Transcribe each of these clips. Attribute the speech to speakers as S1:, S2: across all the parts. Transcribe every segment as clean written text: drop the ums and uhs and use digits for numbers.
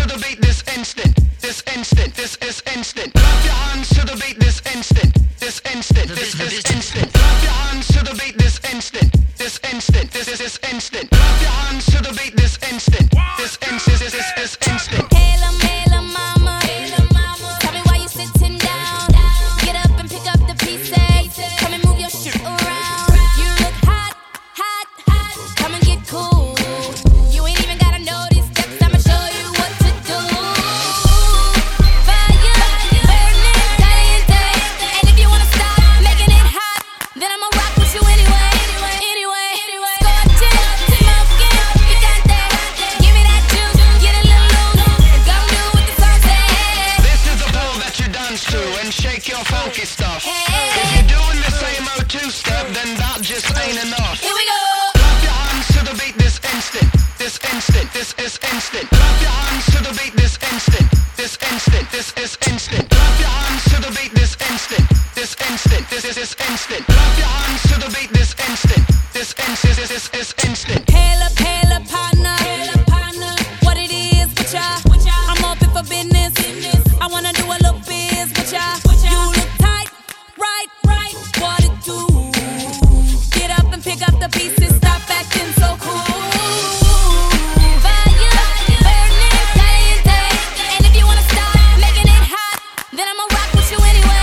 S1: the beat this instant. This instant, this is instant. Clap your hands to the beat this instant. This instant, this is instant. Clap your hands to the beat this instant. This instant, this is instant. Clap your hands to the beat this instant. This instant, this is instant.
S2: Hela mama, tell me why you sitting down. Get up and pick up the pieces. Come and move your shit around. You look hot, hot, hot. Come and get cool. You ain't even gotta know these steps. I'ma show you what to do. Fire, burning, caliente. And if you wanna stop making it hot, then I'ma rock with you anyway. Scorching, smoking, picante. Give me that juice, get a little loose. Go do what the song says.
S1: This is the ball that you dance to and shake your funky stuff. If you're doing the same O2 step, then that just ain't enough.
S2: Here we go.
S1: Clap your hands to the beat this instant. This instant, this is instant. Clap your hands to the beat this instant. This instant, this is instant. Clap your hands to the beat this instant. This instant, this is instant. Clap your hands to the beat this instant. This instant, this is instant.
S2: Hella partner, what it is with ya? I'm open for business. I wanna do a little biz with ya. You look tight, right, what it do? Get up and pick up the pieces. Stop acting so cool. Fire, burning, caliente. And if you wanna stop making it hot, then I'ma rock with you anyway.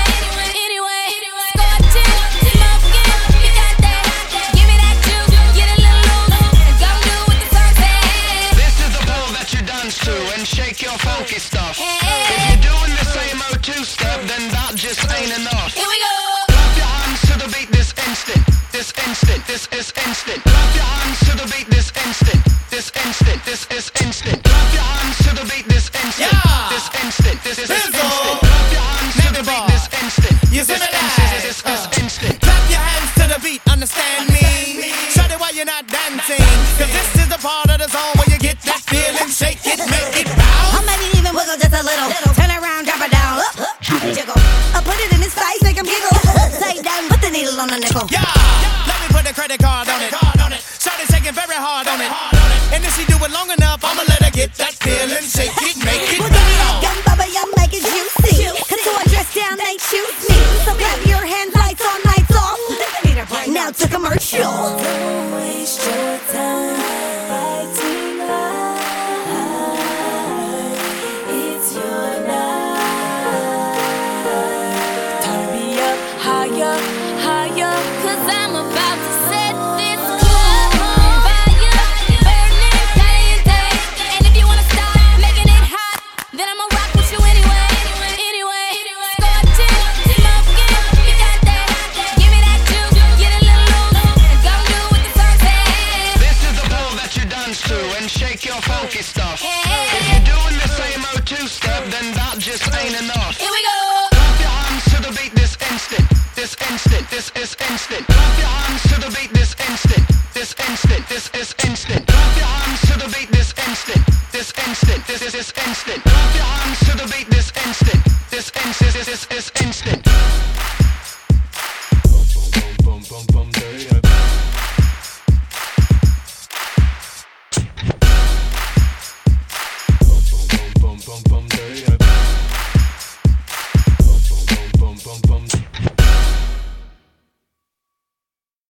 S2: Scorching, smoking, picante. Give me that juice, get a little loose. Go do what the song says.
S1: This is the ball that you dance to and shake your funky stuff. If you're doing the same O2 step, then that just ain't enough.
S2: Here we go.
S1: Clap your hands to the beat this instant. This instant, this is instant. Clap your hands to the beat this instant. This instant, this is instant. Clap your hands to the beat this instant. This instant, this is instant. Clap your hands to the beat this instant.
S3: You
S1: This
S3: see me
S1: instant,
S3: live?
S1: this is instant.
S3: Clap your hands to the beat, understand me. Shout it while you're not dancing. Cause this is the part of the song where you get that feeling. Shake it, make it bounce.
S4: Or maybe even wiggle just a little. Turn around, drop it down. Jiggle. I'll put it in his face, make him giggle. Say down, put the needle on the nickel.
S3: Yeah, let me put the credit card on it. Shout it, shaking very hard on it. And if she do it long enough, I'ma let her get that feeling. Shake it, make it
S4: Well, give me that
S3: bounce.
S4: gum, bubba, y'all make it juicy. Cause so I dress down, they shoot me. So clap your hands, lights on, lights off. Now to commercial.
S2: Don't waste your time fighting life. It's your night. Turn me up higher, higher. Cause I'm about to set this club on fire. Burning, caliente. And if you wanna stop making it hot, then I'ma rock with you anyway. Scorching, smoking, picante. Give me that juice, get a little loose. Go do what the song says.
S1: This is the ball that you dance to and shake your funky stuff. If you're doing the same O2 step, then that just ain't enough.
S2: Here we